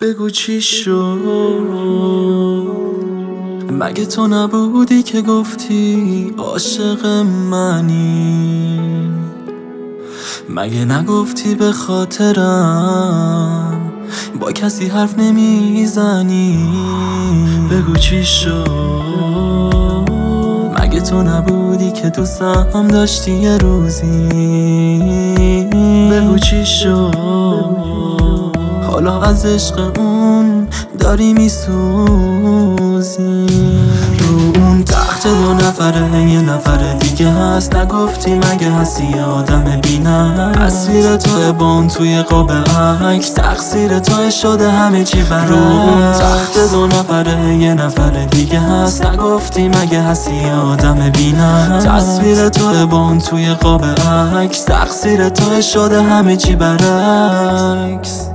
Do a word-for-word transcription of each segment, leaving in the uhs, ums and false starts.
بگو چی شد؟ مگه تو نبودی که گفتی عاشق منی؟ مگه نگفتی به خاطرم با کسی حرف نمیزنی؟ بگو چی شد؟ مگه تو نبودی که دوستم داشتی یه روزی؟ بگو چی شد؟ حالا از عشق اون داری میسوزی. رو اون تخت دو نفره یه نفر دیگه هست، نگفتی مگه هستی یه آدم بینم؟ تصویر توه با اون توی قاب عکس، تقصیر توه شده همه چی برعکس. رو اون تخت دو نفره یه نفر دیگه هست، نگفتی مگه هستی یه آدم بینم؟ تصویر توه با اون توی قاب عکس، تقصیر توه شده همه چی برعکس.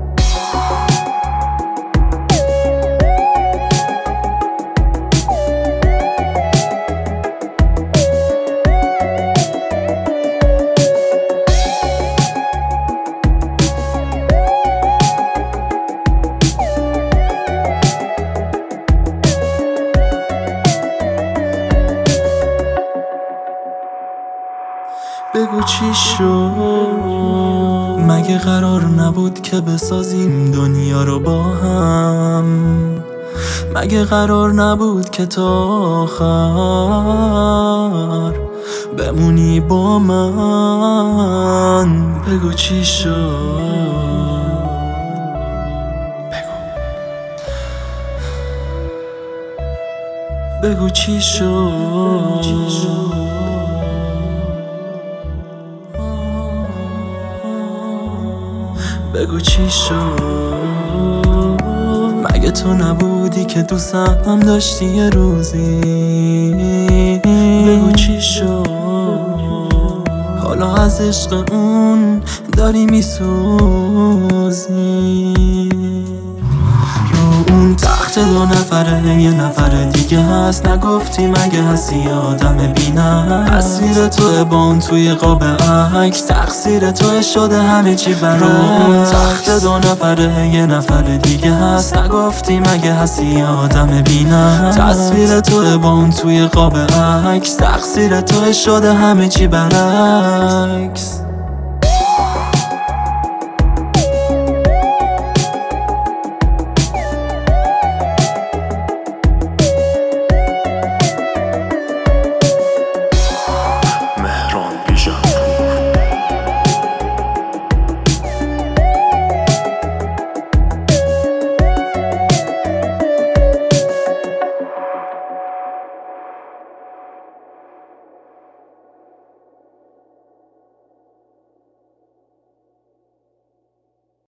بگو چی شد؟ مگه قرار نبود که بسازیم دنیا رو با هم؟ مگه قرار نبود که تا آخر بمونی با من؟ بگو چی شد؟ بگو بگو چی شد؟ بگو چی شد؟ مگه تو نبودی که دوستم داشتی یه روزی؟ بگو چی شد؟ حالا از عشق اون داری میسوزی. رو اون تخت دو نفره یه نفر دیگه هست، نگفتی مگه هستی یه آدم بینم؟ تصویر توه با اون توی قاب عکس، تقصیر توه شده همه چی برعکس. رو اون تخت دو نفره یه نفر دیگه هست، نگفتی مگه هستی یه آدم بینم؟ تصویر توه با اون توی قاب عکس، تقصیر توه شده همه چی برعکس.